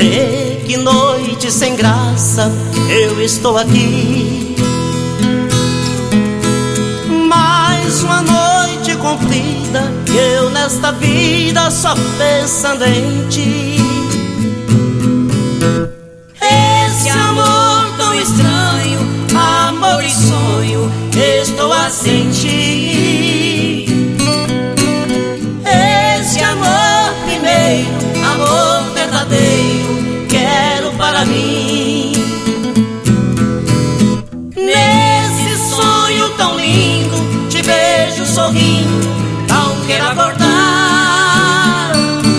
Vê que noite sem graça, eu estou aqui. Mais uma noite comprida, eu nesta vida só pensando em ti. Esse amor tão estranho, amor e sonho, estou a sentir. Esse amor primeiro, amor verdadeiro, quero para mim. Nesse sonho tão lindo, te vejo sorrindo, não quero acordar.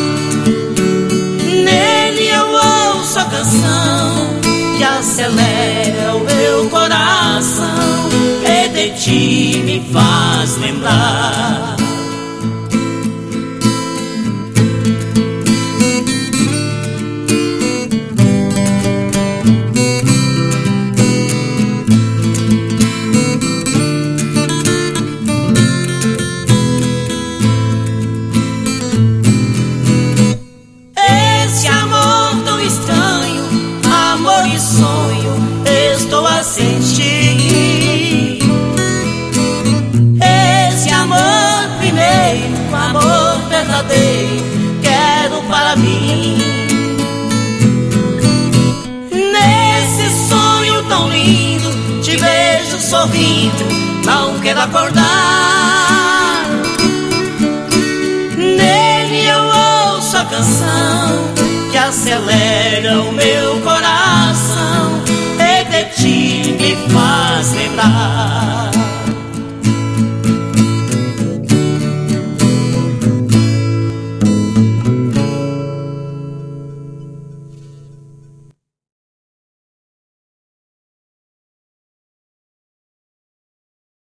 Nele eu ouço a canção que acelera o meu coração, e de ti me faz lembrar. Sonho, estou a sentir. Esse amor primeiro, amor verdadeiro, quero para mim. Nesse sonho tão lindo, te vejo sorrindo, não quero acordar. Nele eu ouço a canção que acelera o meu